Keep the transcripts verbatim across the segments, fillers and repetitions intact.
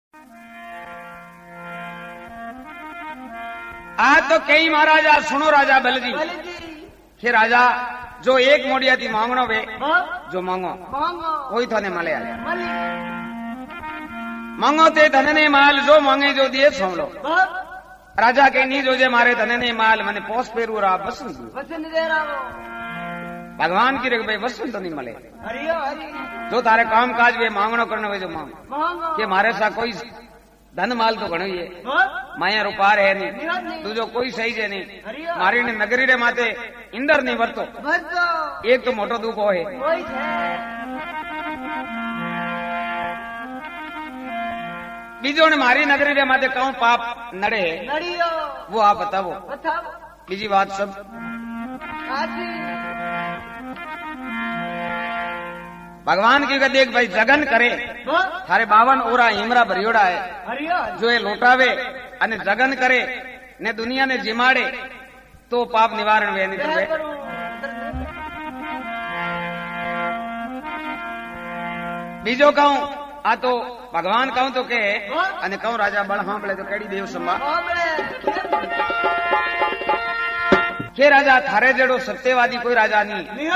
आ तो कई महाराजा सुनो राजा बलजी कि राजा जो एक मोड़िया थी मांगनो वे जो मांगो वही थाने मले आ मांगो ते धन ने माल जो मांगे जो दिए सुन लो राजा के नी जो जे मारे धन ने माल मैंने पोस पेरू रहा वसन भगवान की भाई वसन तो नहीं मले जो तारे काम काज वे मांगनो करने वे जो मांग के मारे सा कोई धन माल तो घणो ही है माया रुपार है नहीं तू जो कोई सही है नहीं मारी ने नगरी रे माते इंदर नहीं वर्तो एक तो मोटो दुख हो है बीजो ने मारी नगरी रे माते कहूं पाप नड़े वो आप बताओ बीजी बात सब भगवान की का देख भाई जगन करे थारे बावन ओरा हिमरा भरियोड़ा है जो ये लौटावे अने जगन करे ने दुनिया ने जिमाड़े तो पाप निवारण वे नहीं करवे बीजो कहूं आ तो भगवान कहूं तो के अने कहूं राजा बड़ हांभळे तो केड़ी देव संभा के राजा थारे जेड़ो सत्यवादी कोई राजा नहीं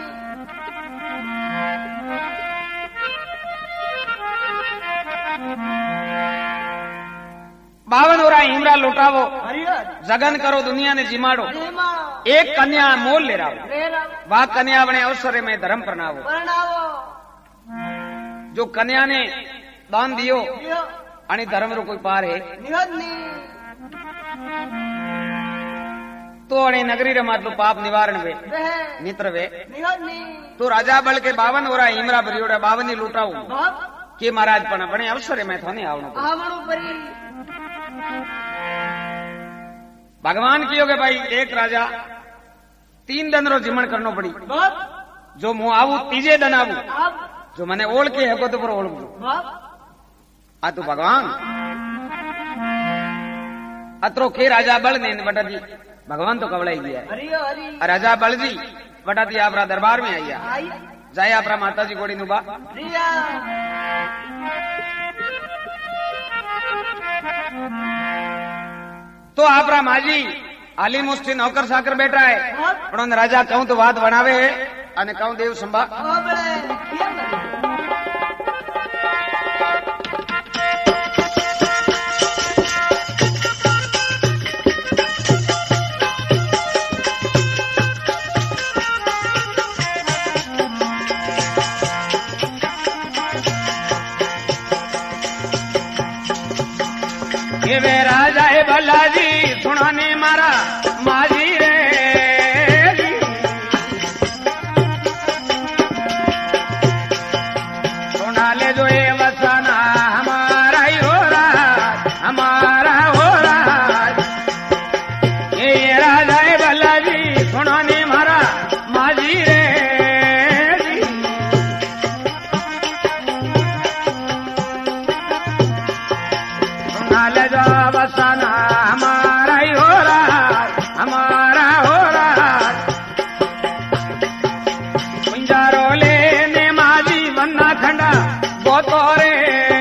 बावन ओरा हिमरा लुटावो जगन करो दुनिया ने जिमाड़ो एक कन्या मोल ले रहा वह कन्या बने अवसर में धर्म प्रणावो जो कन्या ने दान दियो आणि धर्म रो कोई पार है तो अणे नगरी रे मातलो पाप निवारण वे मित्र वे तो राजा बल के बावन ओरा हिमरा भरियोड़ा बावन ही लुटाऊ के महाराज पण अपने अवसर में थाने आवणो भगवान की होगे भाई एक राजा तीन दिन रो जिमण करनो पड़ी जो मुंह आऊ तीजे दिन आऊ जो मने ओळ के हको तो पर ओळखो आ तो भगवान अतरो के राजा बल ने बटा जी भगवान तो कवड़ाई गया राजा बल जी बटा जी आपरा दरबार में आइया जाए आपरा माता जी गोड़ी नुबा तो आपरा माजी आली मुष्टि नौकर साकर बैठा है पण राजा कहूं तो बात बनावे है अने कहूं देव संभा वे राजा है भलाजी सुनाने मारा माजी रे सुना ले जो ये वसाना हमारा ही हो रहा हमारा हो रहा ये राजा है भलाजी सुनाने मारा माजी रे बसाना हमारा ही हो रहा हमारा हो रहा पिंजारो लेने माजी बन्ना खंडा बोतो रे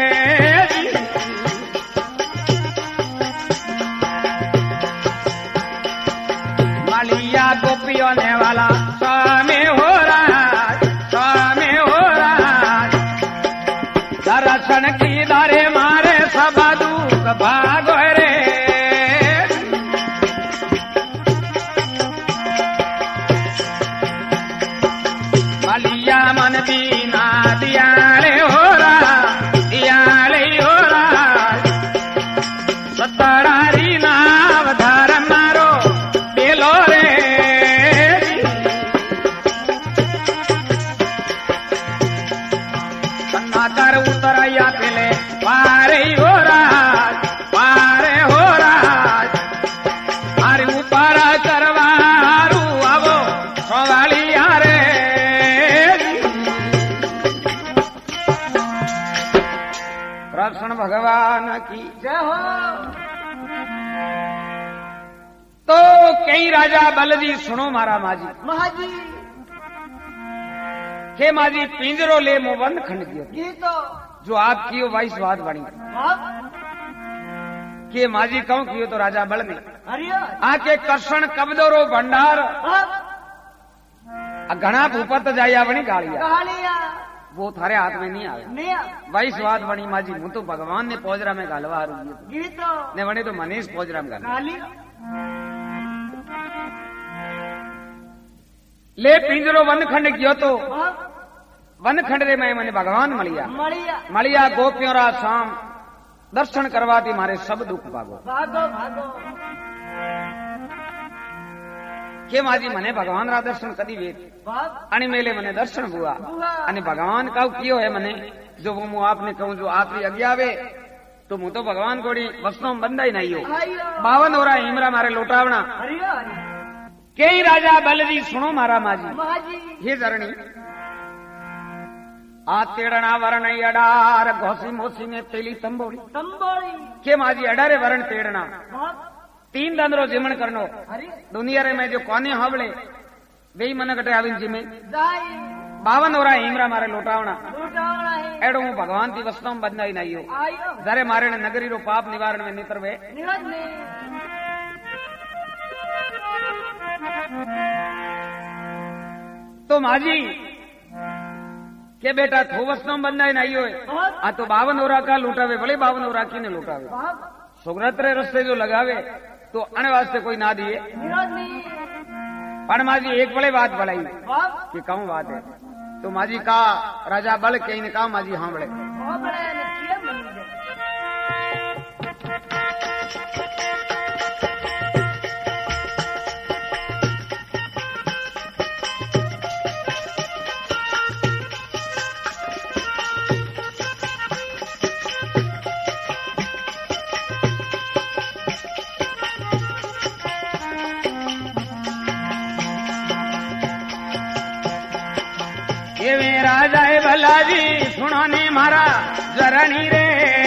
मालिया गोपियों ने वाला स्वामी हो रहा स्वामी हो रहा दर्शन की दारे मारे सबादू भागो रे मालिया मन दीना दियाले हो रहा दियाले हो रहा सतरारी नाव धार मारो पेलो रे सन्नाकर उतराया पेले पारे हो रहा पारे हो रहा अरे ऊपर करवारू आवो सवाली यारे कृष्ण भगवान की जय हो। तो कई राजा बलजी सुनो मारा माजी हे माजी पिंजरो ले मो बंद खंड दियो जो आप कियो वाई स्वाद बनी के माजी कहूं कियो तो राजा बल ने आके कर्षण कबदोरो भंडार घना भूपत जाया बनी गालिया वो थारे हाथ में नहीं आवे वाई स्वाद बनी माजी हूं तो भगवान ने पोजरा में गालवा ने बने तो मनीष पोजरा में गाली ले पिंजरो वन खंड कियो तो वन खंड रे में मैंने भगवान मलिया मलिया गोपियों रा शाम दर्शन करवाती मारे सब दुख भागो भागो भागो के माजी मने भगवान रा दर्शन कदी वे आणि मेले मने दर्शन हुआ आणि भगवान का कियो है मने जो वो मु आपने कहूं जो आपरी अज्ञावे तो मु तो भगवान कोड़ी वस्तु बंदाई नहीं हो बावन हो रहा हिमरा मारे लोटावना कई राजा बलजी सुनो मारा माजी हे धरणी आ तेड़ना वरण अडार घोसी मोसी में तेली तंबोड़ी तंबोड़ी के माजी अडारे वरण तेड़ना तीन दंदरो जिमन करनो दुनिया रे में जो कोने हवले वे मन कटे आविन जिमे बावन हो रहा हिमरा मारे लोटावना एडो हूं भगवान की वस्तु में बदनाई नहीं हो जरे मारे ने नगरी रो पाप निवारण में नितर वे तो माजी के बेटा थो वस्तु में बदनाई नहीं हो आ तो बावन ओरा का लूटावे भले बावन ओरा की ने लूटावे सुग्रत रे रस्ते जो लगावे तो अने वास्ते कोई ना दिए पर माजी एक बड़े बात भलाई कि कहूं बात है तो माजी का राजा बल कहीं ने कहा माजी हाँ बड़े राजा भलाजी सुनो ने मारा जरणी रे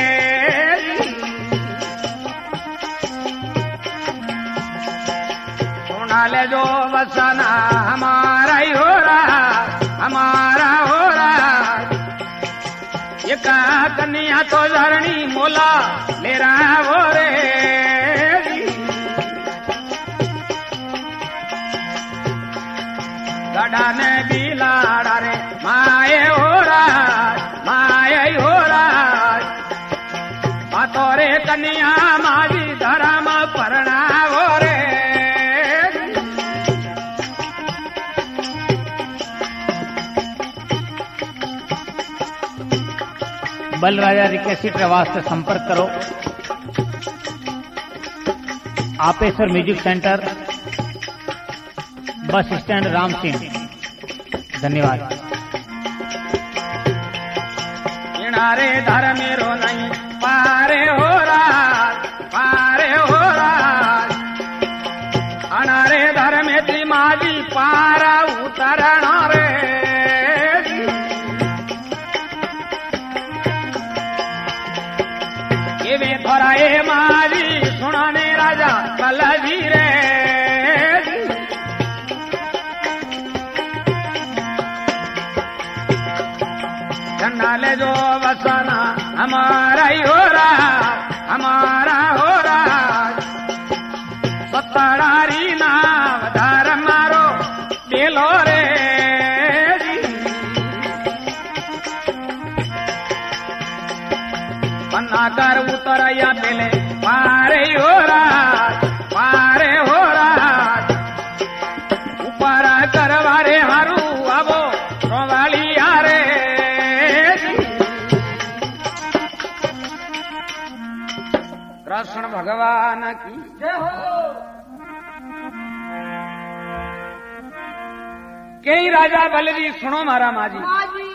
सुना ले जो बसाना हमारा ही हो रहा हमारा हो रहा ये कहा कन्या तो जरणी मोला ले रहा वो रे गड़ा ने भी लाड़ा रे माए हो रहा माए हो रहा तोरे कन्या माजी धर्म परना हो रे बल राजा रिक्वेस्ट वास्ते संपर्क करो Apeshwar music centre bus stand Ram Singh धन्यवाद किनारे धर मेरो नहीं पारे हो रहा पारे हो रहा अनारे धर में ती माजी पारा उतरना रे ये वे थोड़ा ये माजी सुनाने राजा बलजी रे ले जो बसाना हमारा ही हो रहा हमारा हो रहा सत्तारी नाम धार मारो बेलो रे पन्ना कर उतर या पहले पारे हो रहा पारे हो रहा ऊपर करवारे हारू आवो रोवाली यारे कृष्ण भगवान की जय हो कई राजा बलजी सुनो मारा माजी